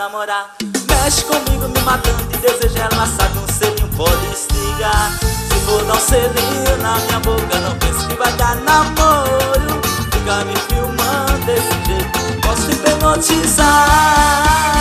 namorar. Mexe comigo me matando e deseja laçado, um selinho pode instigar. Se for dar um selinho na minha boca, não pense que vai dar namoro. Fica me filmando desse jeito, posso te hipnotizar.